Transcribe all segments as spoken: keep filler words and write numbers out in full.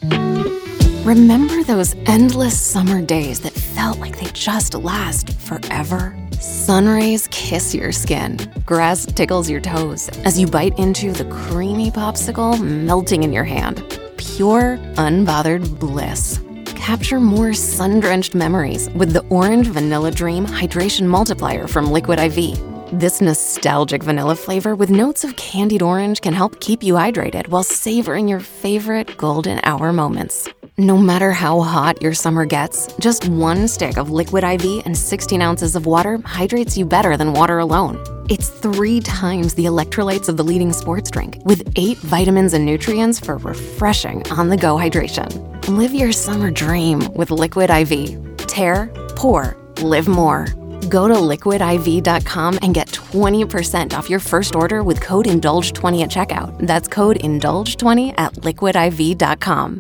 Remember those endless summer days that felt like they just last forever? Sun rays kiss your skin, grass tickles your toes as you bite into the creamy popsicle melting in your hand. Pure, unbothered bliss. Capture more sun-drenched memories with the Orange Vanilla Dream Hydration Multiplier from Liquid I V. This nostalgic vanilla flavor with notes of candied orange can help keep you hydrated while savoring your favorite golden hour moments. No matter how hot your summer gets, just one stick of Liquid I V and sixteen ounces of water hydrates you better than water alone. It's three times the electrolytes of the leading sports drink, with eight vitamins and nutrients for refreshing on-the-go hydration. Live your summer dream with Liquid I V. Tear, pour, live more. Go to liquid I V dot com and get twenty percent off your first order with code indulge twenty at checkout. That's code indulge twenty at liquid I V dot com.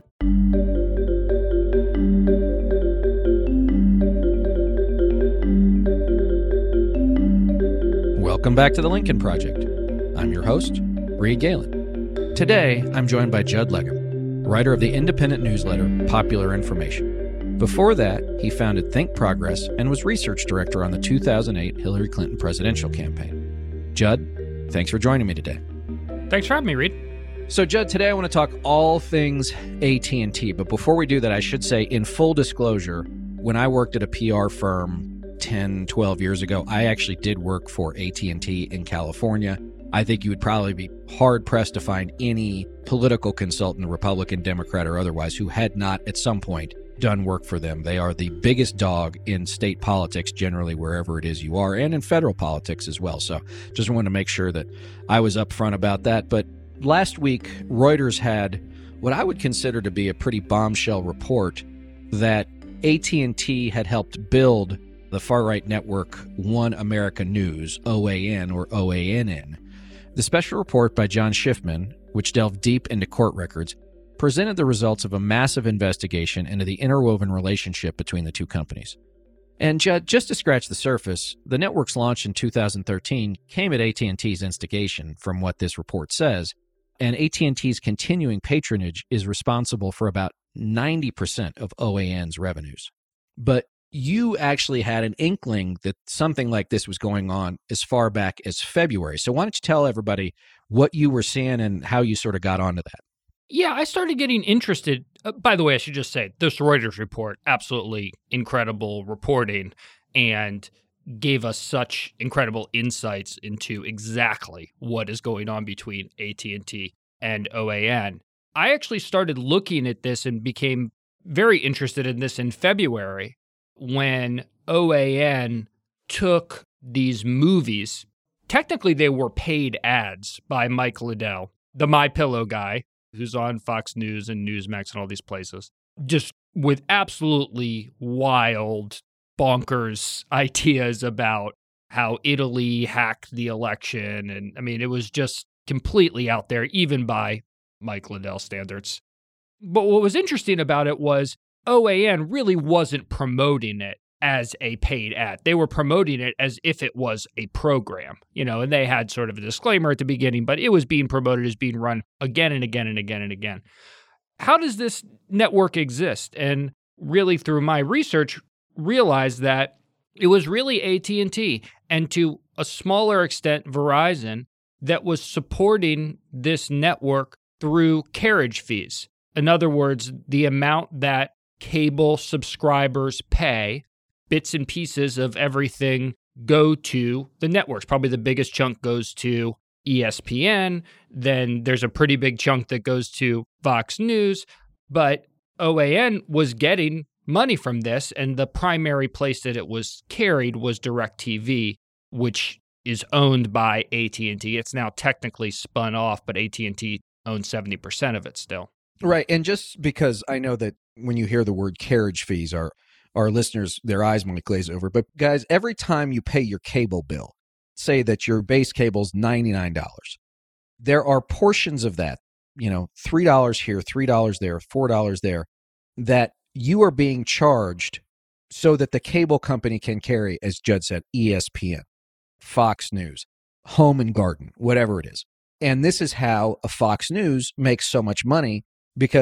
Welcome back to the Lincoln Project. I'm your host, Reed Galen. Today, I'm joined by Judd Legum, writer of the independent newsletter Popular Information. Before that, he founded Think Progress and was research director on the two thousand eight Hillary Clinton presidential campaign. Judd, thanks for joining me today. Thanks for having me, Reed. So, Judd, today I want to talk all things A T and T, but before we do that, I should say, in full disclosure, when I worked at a P R firm ten, twelve years ago, I actually did work for A T and T in California. I think you would probably be hard-pressed to find any political consultant, Republican, Democrat, or otherwise, who had not at some point done work for them. They are the biggest dog in state politics, generally wherever it is you are, and in federal politics as well. So just wanted to make sure that I was upfront about that. But last week, Reuters had what I would consider to be a pretty bombshell report that A T and T had helped build the far-right network One America News, O A N or O A N N. The special report by John Schiffman, which delved deep into court records, presented the results of a massive investigation into the interwoven relationship between the two companies. And Judd, just to scratch the surface, the network's launch in two thousand thirteen came at A T and T's instigation, from what this report says, and A T and T's continuing patronage is responsible for about ninety percent of O A N's revenues. But you actually had an inkling that something like this was going on as far back as February. So why don't you tell everybody what you were seeing and how you sort of got onto that? Yeah, I started getting interested. Uh, by the way, I should just say, this Reuters report, absolutely incredible reporting, and gave us such incredible insights into exactly what is going on between A T and T and O A N. I actually started looking at this and became very interested in this in February, when O A N took these movies. Technically, they were paid ads by Mike Lindell, the MyPillow guy, who's on Fox News and Newsmax and all these places, just with absolutely wild, bonkers ideas about how Italy hacked the election. And I mean, it was just completely out there, even by Mike Lindell standards. But what was interesting about it was O A N really wasn't promoting it as a paid ad. They were promoting it as if it was a program, you know, and they had sort of a disclaimer at the beginning, but it was being promoted as being run again and again and again and again. How does this network exist? And really, through my research, realized that it was really A T and T, and to a smaller extent, Verizon, that was supporting this network through carriage fees. In other words, the amount that cable subscribers pay, bits and pieces of everything go to the networks. Probably the biggest chunk goes to E S P N. Then there's a pretty big chunk that goes to Fox News. But O A N was getting money from this, and the primary place that it was carried was DirecTV, which is owned by A T and T. It's now technically spun off, but A T and T owns seventy percent of it still. Right. And just because I know that when you hear the word carriage fees, our, our listeners, their eyes might glaze over. But guys, every time you pay your cable bill, say that your base cable is ninety-nine dollars, there are portions of that, you know, three dollars here, three dollars there, four dollars there, that you are being charged so that the cable company can carry, as Judd said, E S P N, Fox News, Home and Garden, whatever it is. And this is how a Fox News makes so much money, because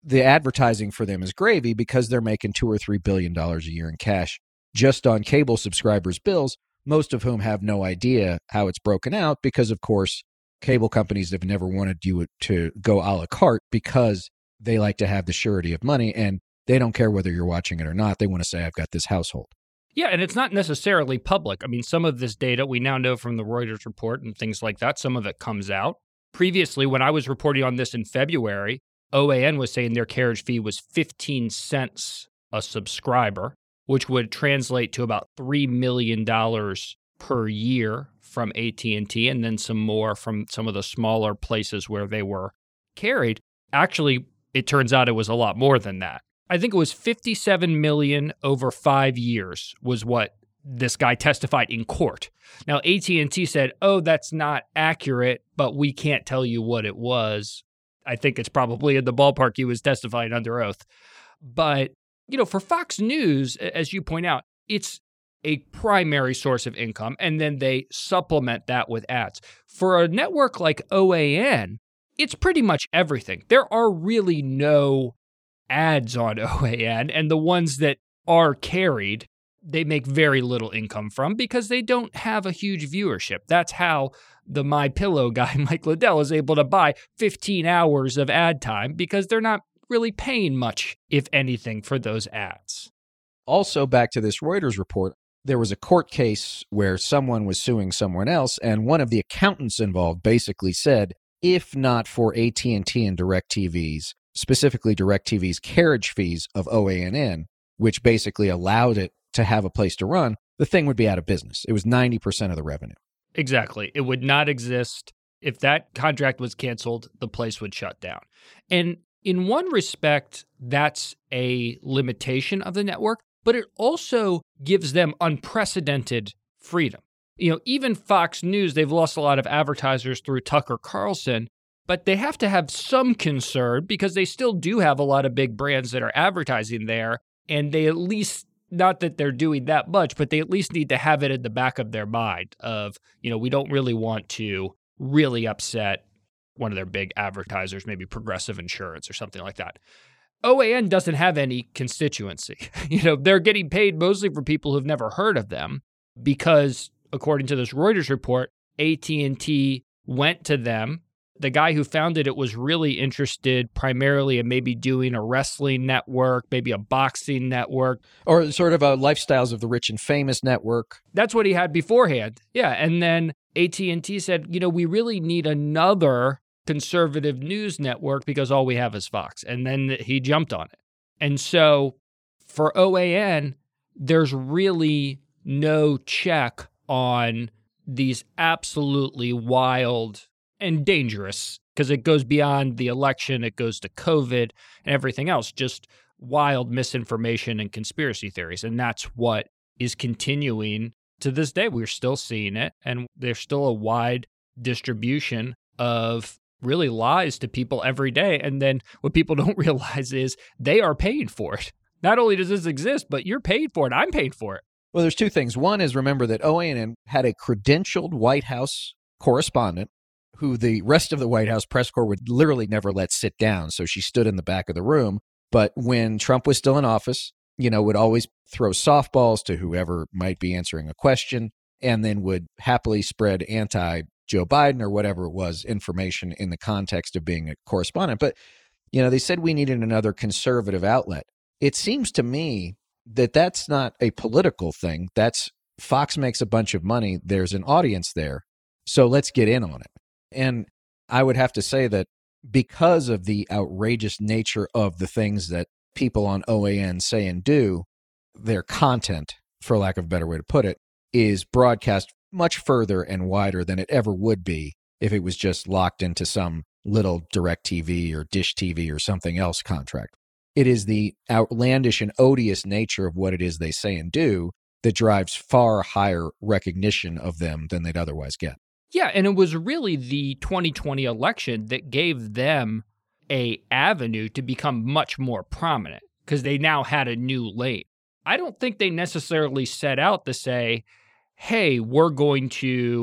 the advertising for them is gravy because they're making two or three billion dollars a year in cash just on cable subscribers' bills, most of whom have no idea how it's broken out because, of course, cable companies have never wanted you to go a la carte because they like to have the surety of money, and they don't care whether you're watching it or not. They want to say, I've got this household. Yeah, and it's not necessarily public. I mean, some of this data we now know from the Reuters report and things like that. Some of it comes out. Previously, when I was reporting on this in February, O A N was saying their carriage fee was fifteen cents a subscriber, which would translate to about three million dollars per year from A T and T, and then some more from some of the smaller places where they were carried. Actually, it turns out it was a lot more than that. I think it was fifty-seven million dollars over five years was what this guy testified in court. Now, A T and T said, oh, that's not accurate, but we can't tell you what it was. I think it's probably in the ballpark he was testifying under oath. But, you know, for Fox News, as you point out, it's a primary source of income, and then they supplement that with ads. For a network like O A N, it's pretty much everything. There are really no ads on O A N, and the ones that are carried, they make very little income from because they don't have a huge viewership. That's how the MyPillow guy, Mike Lindell, is able to buy fifteen hours of ad time because they're not really paying much, if anything, for those ads. Also, back to this Reuters report, there was a court case where someone was suing someone else, and one of the accountants involved basically said, if not for A T and T and DirecTV's, specifically DirecTV's carriage fees of O A N N, which basically allowed it to have a place to run, the thing would be out of business. It was ninety percent of the revenue. Exactly. It would not exist. If that contract was canceled, the place would shut down. And in one respect, that's a limitation of the network, but it also gives them unprecedented freedom. You know, even Fox News, they've lost a lot of advertisers through Tucker Carlson, but they have to have some concern because they still do have a lot of big brands that are advertising there, and they at least, not that they're doing that much, but they at least need to have it in the back of their mind of, you know, we don't really want to really upset one of their big advertisers, maybe Progressive Insurance or something like that. O A N doesn't have any constituency. You know, they're getting paid mostly for people who've never heard of them because, according to this Reuters report, A T and T went to them. The guy who founded it was really interested primarily in maybe doing a wrestling network, maybe a boxing network. Or sort of a Lifestyles of the Rich and Famous network. That's what he had beforehand. Yeah, and then A T and T said, you know, we really need another conservative news network because all we have is Fox. And then he jumped on it. And so for O A N, there's really no check on these absolutely wild and dangerous, because it goes beyond the election, it goes to COVID and everything else, just wild misinformation and conspiracy theories. And that's what is continuing to this day. We're still seeing it, and there's still a wide distribution of really lies to people every day. And then what people don't realize is they are paying for it. Not only does this exist, but you're paid for it. I'm paid for it. Well, there's two things. One is, remember that O A N N had a credentialed White House correspondent who the rest of the White House press corps would literally never let sit down. So she stood in the back of the room. But when Trump was still in office, you know, would always throw softballs to whoever might be answering a question, and then would happily spread anti-Joe Biden or whatever it was information in the context of being a correspondent. But, you know, they said we needed another conservative outlet. It seems to me that that's not a political thing. That's Fox makes a bunch of money. There's an audience there. So let's get in on it. And I would have to say that because of the outrageous nature of the things that people on O A N say and do, their content, for lack of a better way to put it, is broadcast much further and wider than it ever would be if it was just locked into some little DirecTV or Dish T V or something else contract. It is the outlandish and odious nature of what it is they say and do that drives far higher recognition of them than they'd otherwise get. Yeah, and it was really the twenty twenty election that gave them a avenue to become much more prominent because they now had a new lane. I don't think they necessarily set out to say, hey, we're going to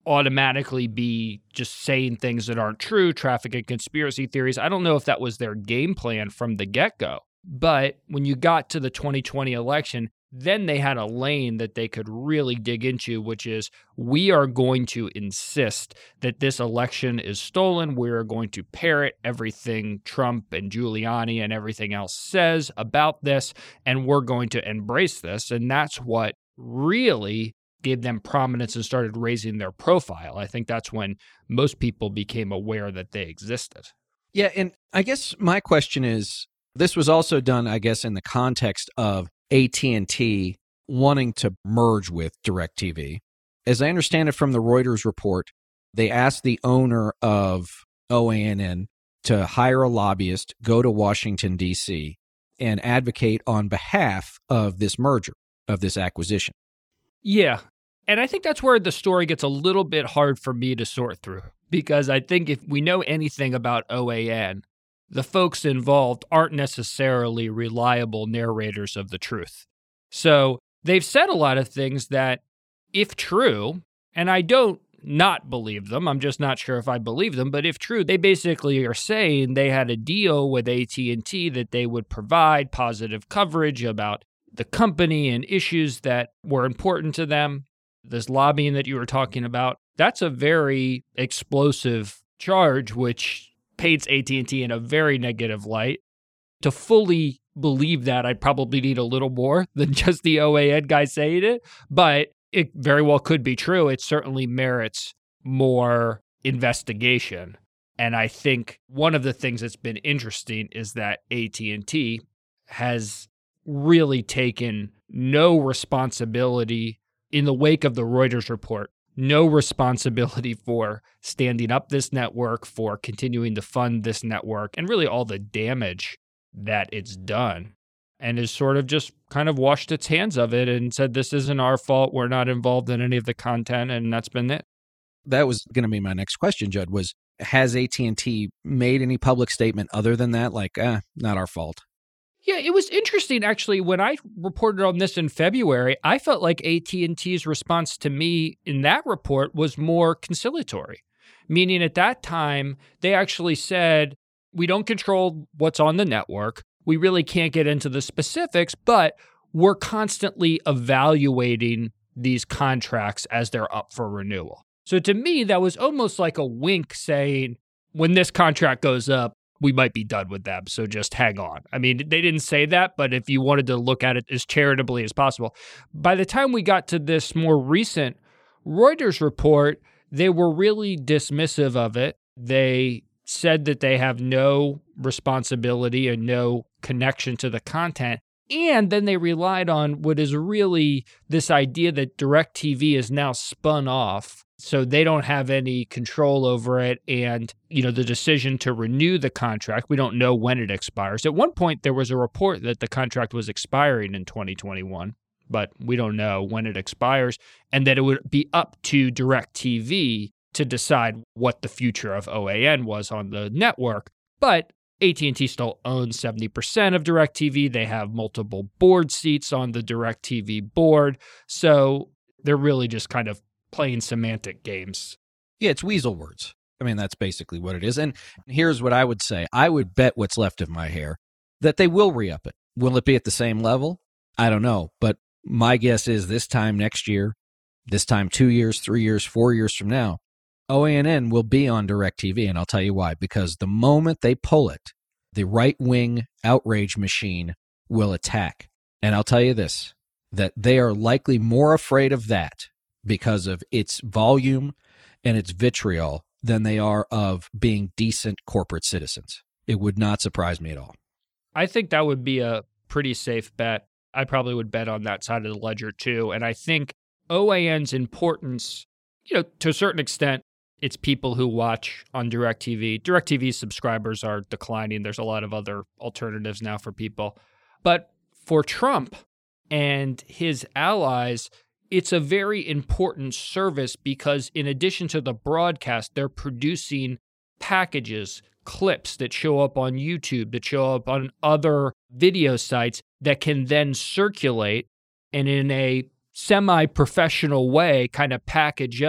automatically be just saying things that aren't true, traffic and conspiracy theories. I don't know if that was their game plan from the get-go. But when you got to the twenty twenty election, then they had a lane that they could really dig into, which is we are going to insist that this election is stolen. We're going to parrot everything Trump and Giuliani and everything else says about this, and we're going to embrace this. And that's what really gave them prominence and started raising their profile. I think that's when most people became aware that they existed. Yeah, and I guess my question is, this was also done, I guess, in the context of A T and T wanting to merge with DirecTV. As I understand it from the Reuters report, they asked the owner of O A N N to hire a lobbyist, go to Washington, D C, and advocate on behalf of this merger, of this acquisition. Yeah, and I think that's where the story gets a little bit hard for me to sort through, because I think if we know anything about O A N, the folks involved aren't necessarily reliable narrators of the truth. So they've said a lot of things that, if true, and I don't not believe them, I'm just not sure if I believe them, but if true, they basically are saying they had a deal with A T and T that they would provide positive coverage about the company and issues that were important to them. This lobbying that you were talking about, that's a very explosive charge, which paints A T and T in a very negative light. To fully believe that, I'd probably need a little more than just the O A N guy saying it, but it very well could be true. It certainly merits more investigation. And I think one of the things that's been interesting is that A T and T has really taken no responsibility in the wake of the Reuters report. No responsibility for standing up this network, for continuing to fund this network, and really all the damage that it's done, and has sort of just kind of washed its hands of it and said, this isn't our fault. We're not involved in any of the content, and that's been it. That was going to be my next question, Judd, was has A T and T made any public statement other than that, like, eh, not our fault? Yeah, it was interesting, actually. When I reported on this in February, I felt like A T and T's response to me in that report was more conciliatory, meaning at that time, they actually said, we don't control what's on the network. We really can't get into the specifics, but we're constantly evaluating these contracts as they're up for renewal. So to me, that was almost like a wink saying, when this contract goes up, we might be done with them, so just hang on. I mean, they didn't say that, but if you wanted to look at it as charitably as possible. By the time we got to this more recent Reuters report, they were really dismissive of it. They said that they have no responsibility and no connection to the content. And then they relied on what is really this idea that DirecTV is now spun off, so they don't have any control over it. And, you know, the decision to renew the contract, we don't know when it expires. At one point, there was a report that the contract was expiring in twenty twenty-one, but we don't know when it expires, and that it would be up to DirecTV to decide what the future of O A N was on the network. But A T and T still owns seventy percent of DirecTV. They have multiple board seats on the DirecTV board. So they're really just kind of playing semantic games. Yeah, it's weasel words. I mean, that's basically what it is. And here's what I would say. I would bet what's left of my hair that they will re-up it. Will it be at the same level? I don't know. But my guess is this time next year, this time two years, three years, four years from now, O A N N will be on DirecTV, and I'll tell you why. Because the moment they pull it, the right-wing outrage machine will attack. And I'll tell you this, that they are likely more afraid of that because of its volume and its vitriol than they are of being decent corporate citizens. It would not surprise me at all. I think that would be a pretty safe bet. I probably would bet on that side of the ledger too. And I think O A N's importance, you know, to a certain extent, it's people who watch on DirecTV. DirecTV subscribers are declining. There's a lot of other alternatives now for people. But for Trump and his allies, it's a very important service because in addition to the broadcast, they're producing packages, clips that show up on YouTube, that show up on other video sites that can then circulate and in a semi-professional way kind of package up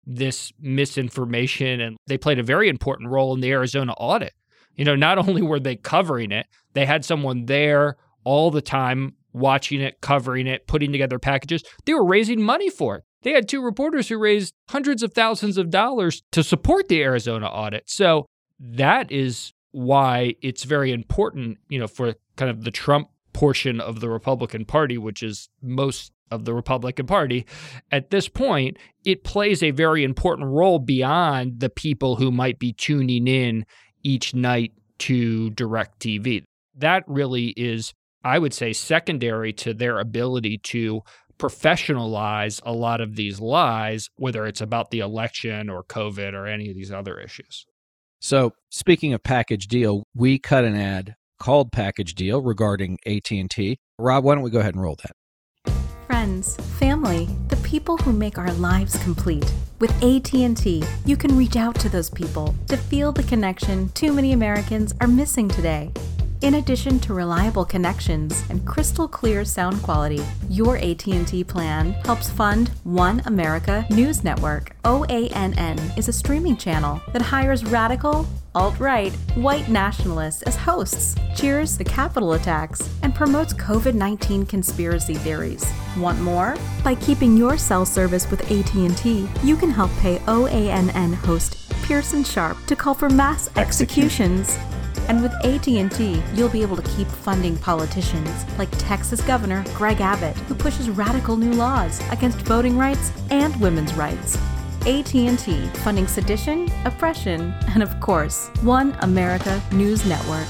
this misinformation, and they played a very important role in the Arizona audit. You know, not only were they covering it, they had someone there all the time watching it, covering it, putting together packages. They were raising money for it. They had two reporters who raised hundreds of thousands of dollars to support the Arizona audit. So that is why it's very important, you know, for kind of the Trump portion of the Republican Party, which is most of the Republican Party. At this point, it plays a very important role beyond the people who might be tuning in each night to DirecTV. That really is, I would say, secondary to their ability to professionalize a lot of these lies, whether it's about the election or COVID or any of these other issues. So speaking of package deal, we cut an ad called Package Deal regarding A T and T. Rob, why don't we go ahead and roll that? Friends, family, the people who make our lives complete. With A T and T, you can reach out to those people to feel the connection too many Americans are missing today. In addition to reliable connections and crystal clear sound quality, your A T and T plan helps fund One America News Network. O A N N is a streaming channel that hires radical, alt-right, white nationalists as hosts, cheers the Capitol attacks, and promotes COVID nineteen conspiracy theories. Want more? By keeping your cell service with A T and T, you can help pay O A N N host Pearson Sharp to call for mass executions. And with A T and T, you'll be able to keep funding politicians like Texas Governor Greg Abbott, who pushes radical new laws against voting rights and women's rights. A T and T, funding sedition, oppression, and of course, One America News Network.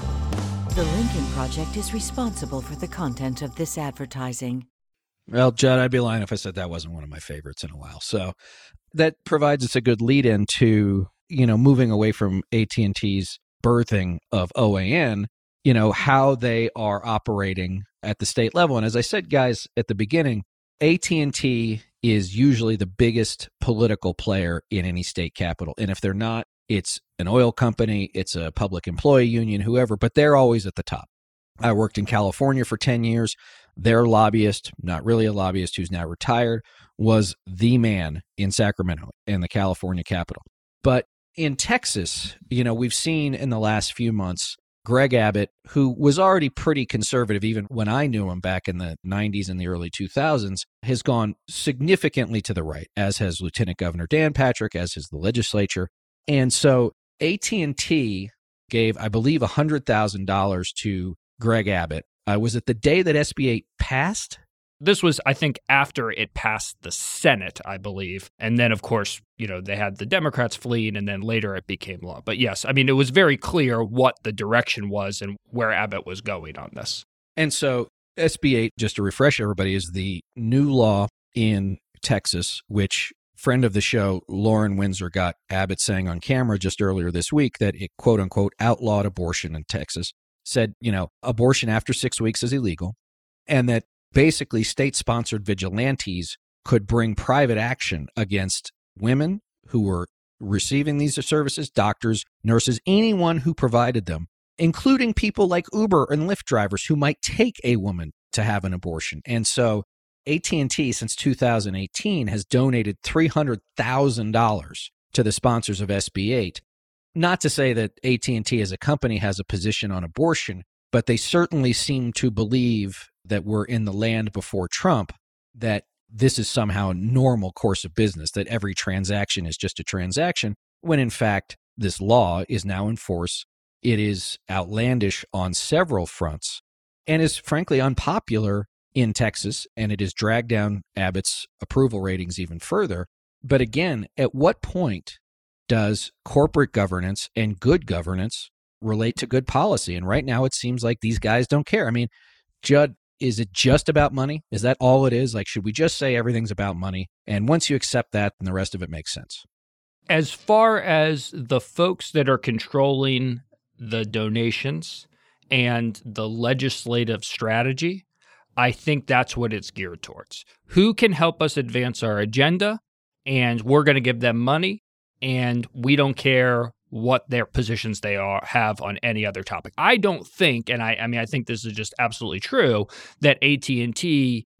The Lincoln Project is responsible for the content of this advertising. Well, Judd, I'd be lying if I said that wasn't one of my favorites in a while. So that provides us a good lead into, you know, moving away from A T and T's birthing of O A N, you know, how they are operating at the state level. And as I said, guys, at the beginning, A T and T is usually the biggest political player in any state capital. And if they're not, it's an oil company, it's a public employee union, whoever, but they're always at the top. I worked in California for ten years. Their lobbyist, not really a lobbyist who's now retired, was the man in Sacramento, in the California capital. But in Texas, you know, we've seen in the last few months, Greg Abbott, who was already pretty conservative even when I knew him back in the nineties and the early two thousands, has gone significantly to the right, as has Lieutenant Governor Dan Patrick, as has the legislature. And so A T and T gave, I believe, one hundred thousand dollars to Greg Abbott. Uh, was it the day that S B eight passed? This was, I think, after it passed the Senate, I believe. And then, of course, you know, they had the Democrats fleeing, and then later it became law. But yes, I mean, it was very clear what the direction was and where Abbott was going on this. And so S B eight, just to refresh everybody, is the new law in Texas, which friend of the show, Lauren Windsor, got Abbott saying on camera just earlier this week that it, quote unquote, outlawed abortion in Texas. Said, you know, abortion after six weeks is illegal, and that basically state-sponsored vigilantes could bring private action against women who were receiving these services, doctors, nurses, anyone who provided them, including people like Uber and Lyft drivers who might take a woman to have an abortion. And so A T and T, since two thousand eighteen, has donated three hundred thousand dollars to the sponsors of S B eight. Not to say that A T and T as a company has a position on abortion, but they certainly seem to believe that we're in the land before Trump, that this is somehow a normal course of business, that every transaction is just a transaction, when in fact this law is now in force. It is outlandish on several fronts and is frankly unpopular in Texas, and it has dragged down Abbott's approval ratings even further. But again, at what point does corporate governance and good governance relate to good policy? And right now it seems like these guys don't care. I mean, Judd, is it just about money? Is that all it is? Like, should we just say everything's about money? And once you accept that, then the rest of it makes sense. As far as the folks that are controlling the donations and the legislative strategy, I think that's what it's geared towards. Who can help us advance our agenda? And we're going to give them money, and we don't care what their positions they are have on any other topic. I don't think, and I, I mean, I think this is just absolutely true, that A T and T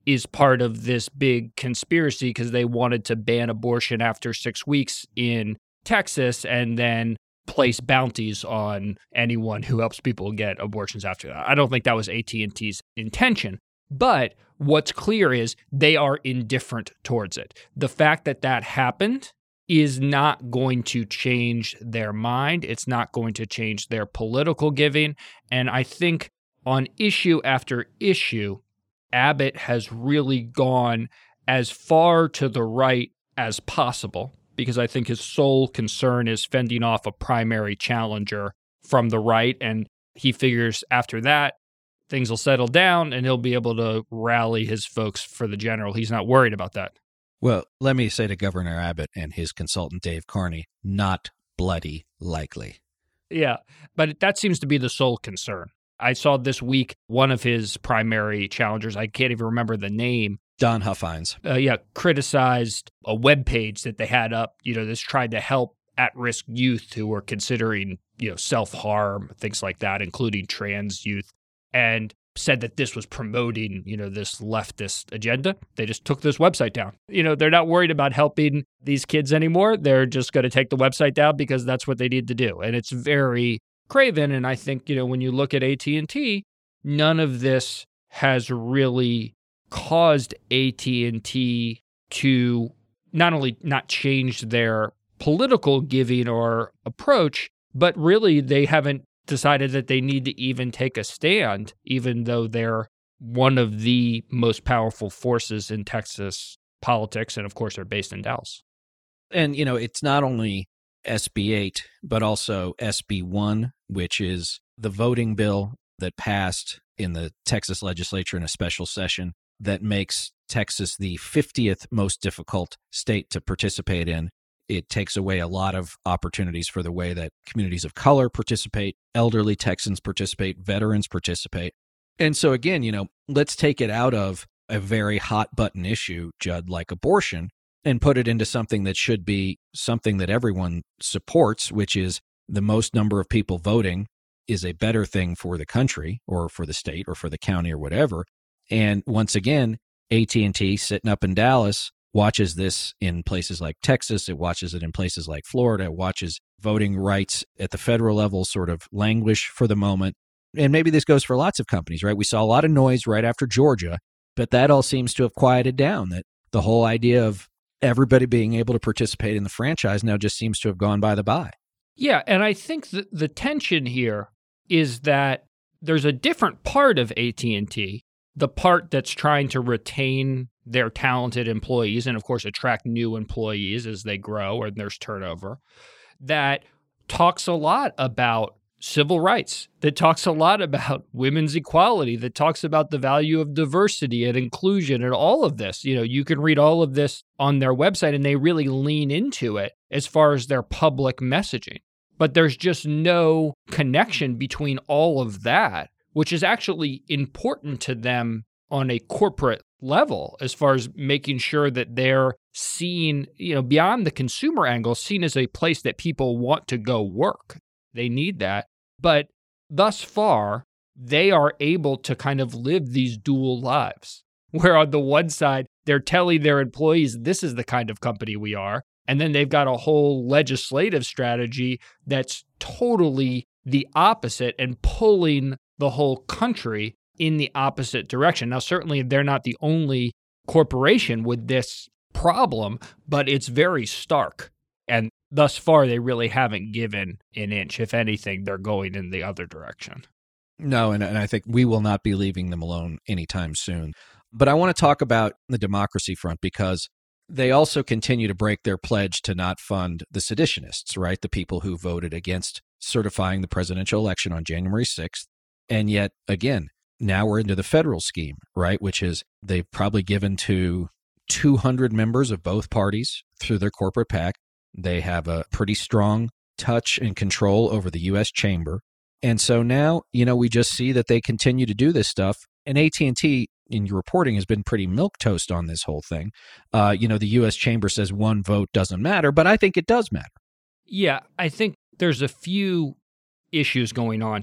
is part of this big conspiracy because they wanted to ban abortion after six weeks in Texas and then place bounties on anyone who helps people get abortions after that. I don't think that was A T and T's intention. But what's clear is they are indifferent towards it. The fact that that happened is not going to change their mind. It's not going to change their political giving. And I think on issue after issue, Abbott has really gone as far to the right as possible because I think his sole concern is fending off a primary challenger from the right. And he figures after that, things will settle down and he'll be able to rally his folks for the general. He's not worried about that. Well, let me say to Governor Abbott and his consultant, Dave Carney, not bloody likely. Yeah, but that seems to be the sole concern. I saw this week one of his primary challengers, I can't even remember the name. Don Huffines. Uh, yeah, criticized a webpage that they had up, you know, this tried to help at-risk youth who were considering, you know, self-harm, things like that, including trans youth, and said that this was promoting, you know, this leftist agenda. They just took this website down. You know, they're not worried about helping these kids anymore. They're just going to take the website down because that's what they need to do. And it's very craven. And I think, you know, when you look at A T and T, none of this has really caused A T and T to not only not change their political giving or approach, but really they haven't decided that they need to even take a stand, even though they're one of the most powerful forces in Texas politics. And of course, they're based in Dallas. And, you know, it's not only S B eight, but also S B one, which is the voting bill that passed in the Texas legislature in a special session that makes Texas the fiftieth most difficult state to participate in. It takes away a lot of opportunities for the way that communities of color participate, elderly Texans participate, veterans participate. And so again, you know, let's take it out of a very hot button issue, Judd, like abortion, and put it into something that should be something that everyone supports, which is the most number of people voting is a better thing for the country or for the state or for the county or whatever. And once again, A T and T sitting up in Dallas watches this in places like Texas. It watches it in places like Florida. It watches voting rights at the federal level sort of languish for the moment. And maybe this goes for lots of companies, right? We saw a lot of noise right after Georgia, but that all seems to have quieted down. That the whole idea of everybody being able to participate in the franchise now just seems to have gone by the by. Yeah, and I think that the tension here is that there's a different part of A T and T, the part that's trying to retain their talented employees and, of course, attract new employees as they grow or there's turnover, that talks a lot about civil rights, that talks a lot about women's equality, that talks about the value of diversity and inclusion and all of this. You know, you can read all of this on their website and they really lean into it as far as their public messaging. But there's just no connection between all of that, which is actually important to them on a corporate level as far as making sure that they're seen, you know, beyond the consumer angle, seen as a place that people want to go work. They need that. But thus far, they are able to kind of live these dual lives, where on the one side, they're telling their employees, this is the kind of company we are. And then they've got a whole legislative strategy that's totally the opposite and pulling the whole country in the opposite direction. Now, certainly they're not the only corporation with this problem, but it's very stark. And thus far, they really haven't given an inch. If anything, they're going in the other direction. No, and, and I think we will not be leaving them alone anytime soon. But I want to talk about the democracy front because they also continue to break their pledge to not fund the seditionists, right? The people who voted against certifying the presidential election on January sixth. And yet, again, now we're into the federal scheme, right? Which is they've probably given to two hundred members of both parties through their corporate PAC. They have a pretty strong touch and control over the U S chamber. And so now, you know, we just see that they continue to do this stuff. And A T and T, in your reporting, has been pretty milquetoast on this whole thing. Uh, you know, the U S chamber says one vote doesn't matter, but I think it does matter. Yeah, I think there's a few issues going on here.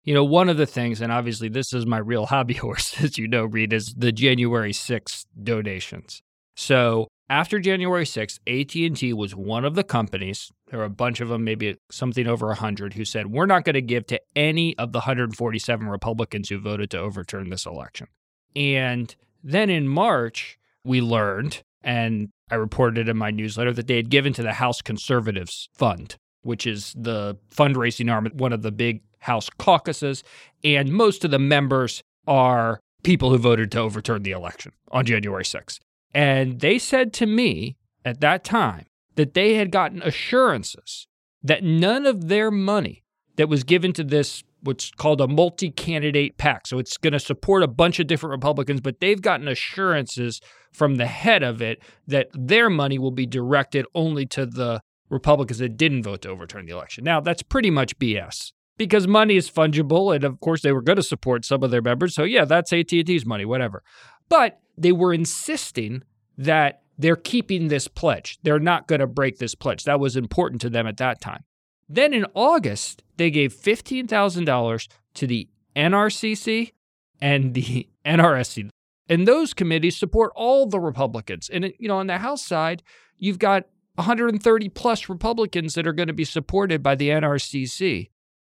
You know, one of the things, and obviously this is my real hobby horse, as you know, Reed, is the January sixth donations. So after January sixth, A T and T was one of the companies, there were a bunch of them, maybe something over one hundred, who said, we're not going to give to any of the one hundred forty-seven Republicans who voted to overturn this election. And then in March, we learned, and I reported in my newsletter, that they had given to the House Conservatives Fund, which is the fundraising arm of one of the big House caucuses. And most of the members are people who voted to overturn the election on January sixth. And they said to me at that time that they had gotten assurances that none of their money that was given to this, what's called a multi-candidate PAC, so it's going to support a bunch of different Republicans, but they've gotten assurances from the head of it that their money will be directed only to the Republicans that didn't vote to overturn the election. Now, that's pretty much B S because money is fungible, and of course they were going to support some of their members, so yeah, that's A T and T's money, whatever. But they were insisting that they're keeping this pledge. They're not going to break this pledge. That was important to them at that time. Then in August, they gave fifteen thousand dollars to the N R C C and the N R S C. And those committees support all the Republicans. And, you know, on the House side, you've got one hundred thirty plus Republicans that are going to be supported by the N R C C.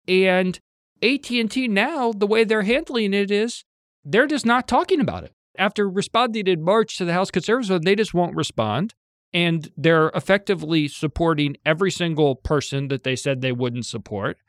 And A T and T now, the way they're handling it is they're just not talking about it. After responding in March to the House Conservatives, they just won't respond. And they're effectively supporting every single person that they said they wouldn't support.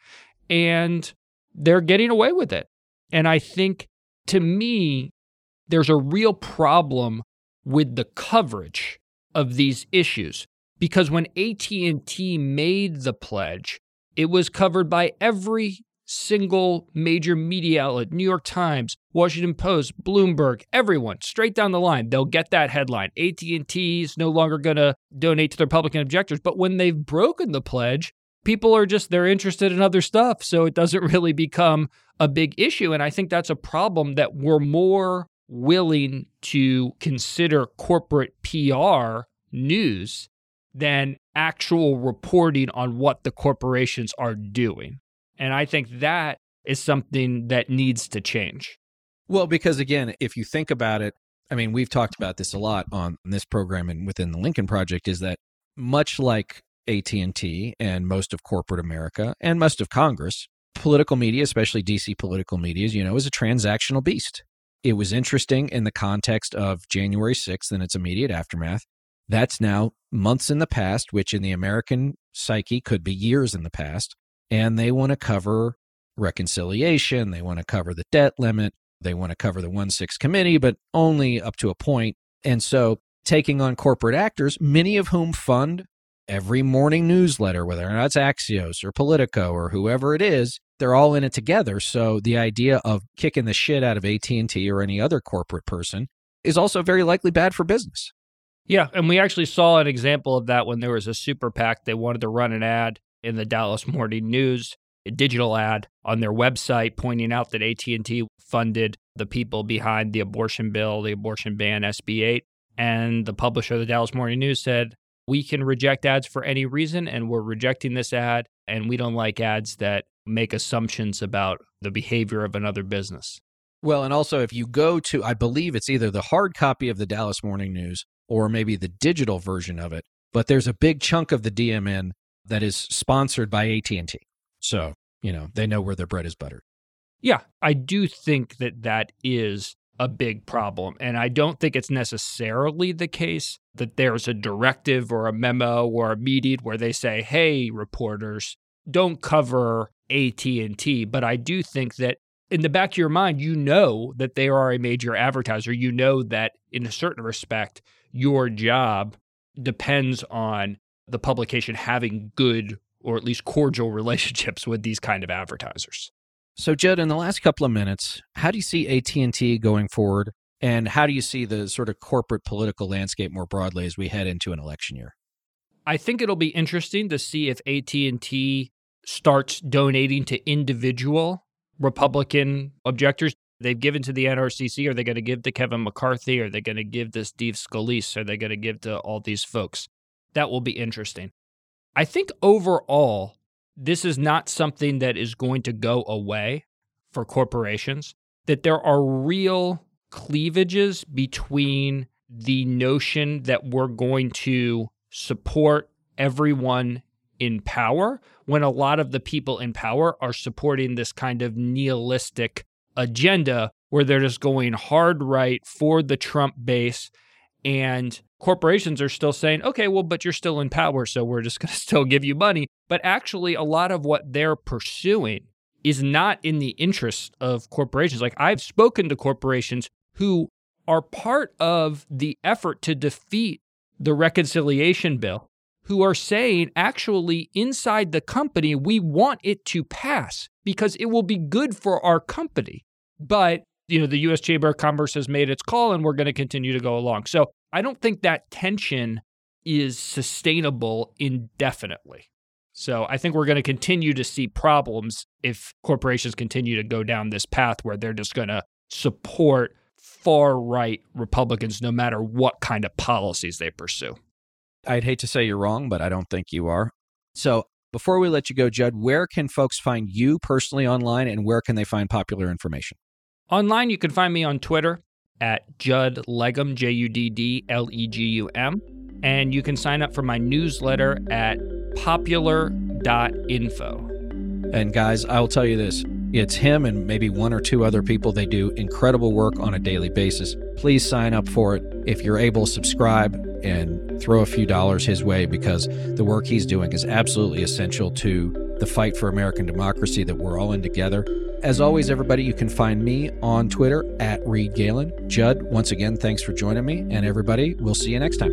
And they're getting away with it. And I think, to me, there's a real problem with the coverage of these issues. Because when A T and T made the pledge, it was covered by every single major media outlet, New York Times, Washington Post, Bloomberg, everyone, straight down the line. They'll get that headline. A T and T is no longer going to donate to the Republican objectors. But when they've broken the pledge, people are just, they're interested in other stuff. So it doesn't really become a big issue. And I think that's a problem, that we're more willing to consider corporate P R news than actual reporting on what the corporations are doing. And I think that is something that needs to change. Well, because again, if you think about it, I mean, we've talked about this a lot on this program and within the Lincoln Project, is that much like A T and T and most of corporate America and most of Congress, political media, especially D C political media, as you know, is a transactional beast. It was interesting in the context of January sixth and its immediate aftermath. That's now months in the past, which in the American psyche could be years in the past. And they want to cover reconciliation. They want to cover the debt limit. They want to cover the one six committee, but only up to a point. And so taking on corporate actors, many of whom fund every morning newsletter, whether or not it's Axios or Politico or whoever it is, they're all in it together. So the idea of kicking the shit out of A T and T or any other corporate person is also very likely bad for business. Yeah, and we actually saw an example of that when there was a super PAC. They wanted to run an ad in the Dallas Morning News, a digital ad on their website pointing out that A T and T funded the people behind the abortion bill, the abortion ban, S B eight. And the publisher of the Dallas Morning News said, we can reject ads for any reason, and we're rejecting this ad, and we don't like ads that make assumptions about the behavior of another business. Well, and also if you go to, I believe it's either the hard copy of the Dallas Morning News or maybe the digital version of it, but there's a big chunk of the D M N that is sponsored by A T and T. So, you know, they know where their bread is buttered. Yeah, I do think that that is a big problem. And I don't think it's necessarily the case that there's a directive or a memo or a meeting where they say, hey, reporters, don't cover A T and T. But I do think that in the back of your mind, you know that they are a major advertiser. You know that in a certain respect, your job depends on the publication having good or at least cordial relationships with these kind of advertisers. So, Judd, in the last couple of minutes, how do you see A T and T going forward? And how do you see the sort of corporate political landscape more broadly as we head into an election year? I think it'll be interesting to see if A T and T starts donating to individual Republican objectors. They've given to the N R C C. Are they going to give to Kevin McCarthy? Are they going to give to Steve Scalise? Are they going to give to all these folks? That will be interesting. I think overall, this is not something that is going to go away. for corporations, that there are real cleavages between the notion that we're going to support everyone in power when a lot of the people in power are supporting this kind of nihilistic agenda where they're just going hard right for the Trump base, and corporations are still saying, okay, well, but you're still in power, so we're just going to still give you money. But actually, a lot of what they're pursuing is not in the interest of corporations. Like, I've spoken to corporations who are part of the effort to defeat the reconciliation bill, who are saying, actually, inside the company, we want it to pass because it will be good for our company. But, you know, the U S Chamber of Commerce has made its call, and we're going to continue to go along. So I don't think that tension is sustainable indefinitely. So I think we're going to continue to see problems if corporations continue to go down this path where they're just going to support far-right Republicans no matter what kind of policies they pursue. I'd hate to say you're wrong, but I don't think you are. So before we let you go, Judd, where can folks find you personally online, and where can they find popular information? Online, you can find me on Twitter at Judd Legum, J U D D L E G U M. And you can sign up for my newsletter at popular dot info. And guys, I'll tell you this. It's him and maybe one or two other people. They do incredible work on a daily basis. Please sign up for it. If you're able, subscribe and throw a few dollars his way, because the work he's doing is absolutely essential to the fight for American democracy that we're all in together. As always, everybody, you can find me on Twitter at Reed Galen. Judd, once again, thanks for joining me. And everybody, we'll see you next time.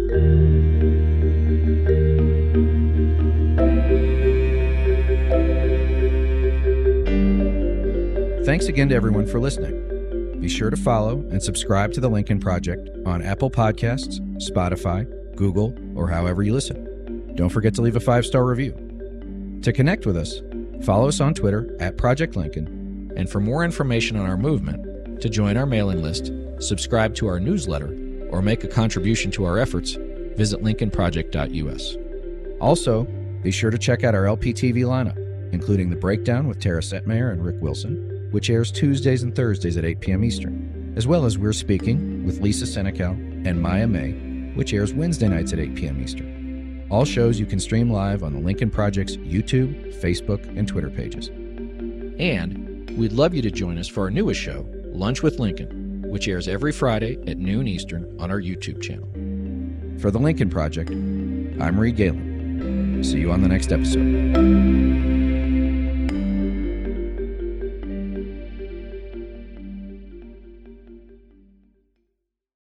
Thanks again to everyone for listening. Be sure to follow and subscribe to The Lincoln Project on Apple Podcasts, Spotify, Google, or however you listen. Don't forget to leave a five-star review. To connect with us, follow us on Twitter at Project Lincoln. And for more information on our movement, to join our mailing list, subscribe to our newsletter, or make a contribution to our efforts, visit lincoln project dot U S. Also, be sure to check out our L P T V lineup, including The Breakdown with Tara Setmayer and Rick Wilson, which airs Tuesdays and Thursdays at eight p.m. Eastern, as well as We're Speaking with Lisa Senecal and Maya May, which airs Wednesday nights at eight p.m. Eastern. All shows you can stream live on the Lincoln Project's YouTube, Facebook, and Twitter pages. And we'd love you to join us for our newest show, Lunch with Lincoln, which airs every Friday at noon Eastern on our YouTube channel. For The Lincoln Project, I'm Reed Galen. See you on the next episode.